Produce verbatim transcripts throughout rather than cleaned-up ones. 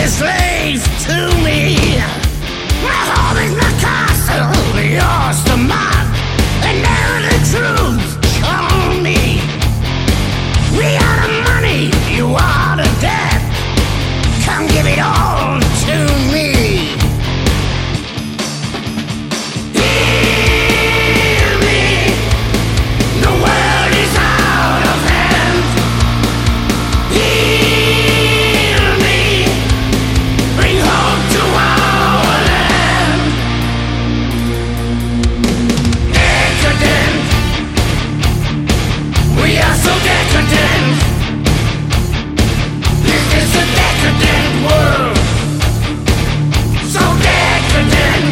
slave to me. My home is my castle, yours the mark, and now the truth on me. We are the money, you are the debt. Come give it all to me. Hear me, the world is out of hand. Heal me, bring hope to our land. Decadent, we are so decadent. This is a decadent world, so decadent.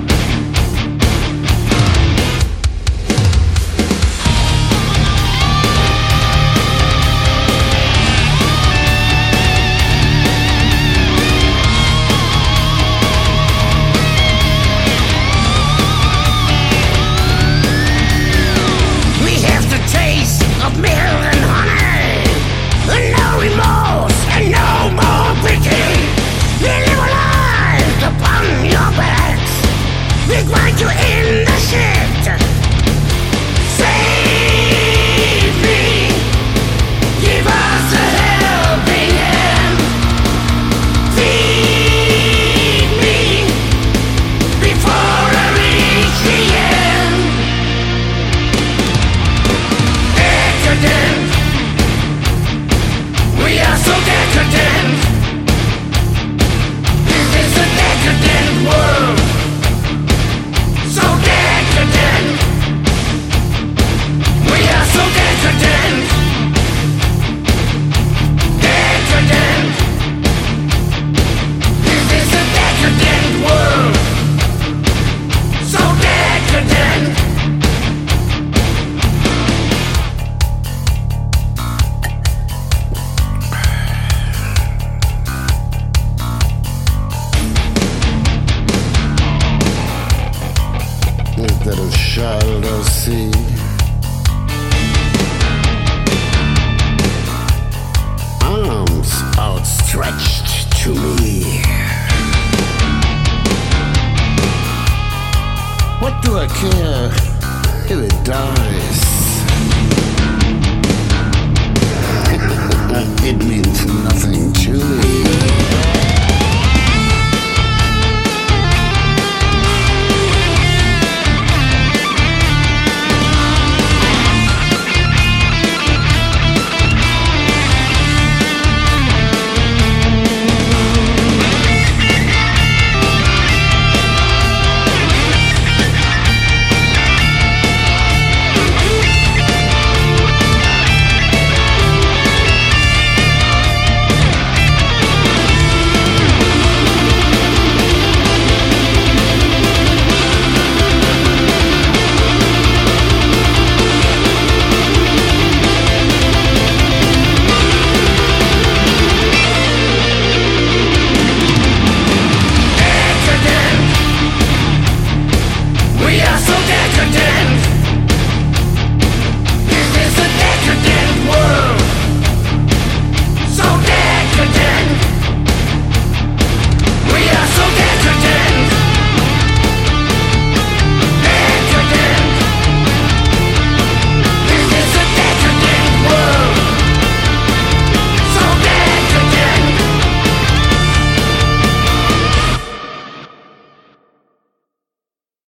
We have the taste of milk and honey, and no remorse and no more pity. We live our lives upon your backs. We grind you in the shit. Save me, give us a helping hand. Feed me before I reach the end. Decadent, we are so decadent. This is a decadent world, so decadent. We are so decadent. Decadent. This is a decadent world, so decadent. Is that a child I see? Arms outstretched to me. What do I care if it dies? It means nothing.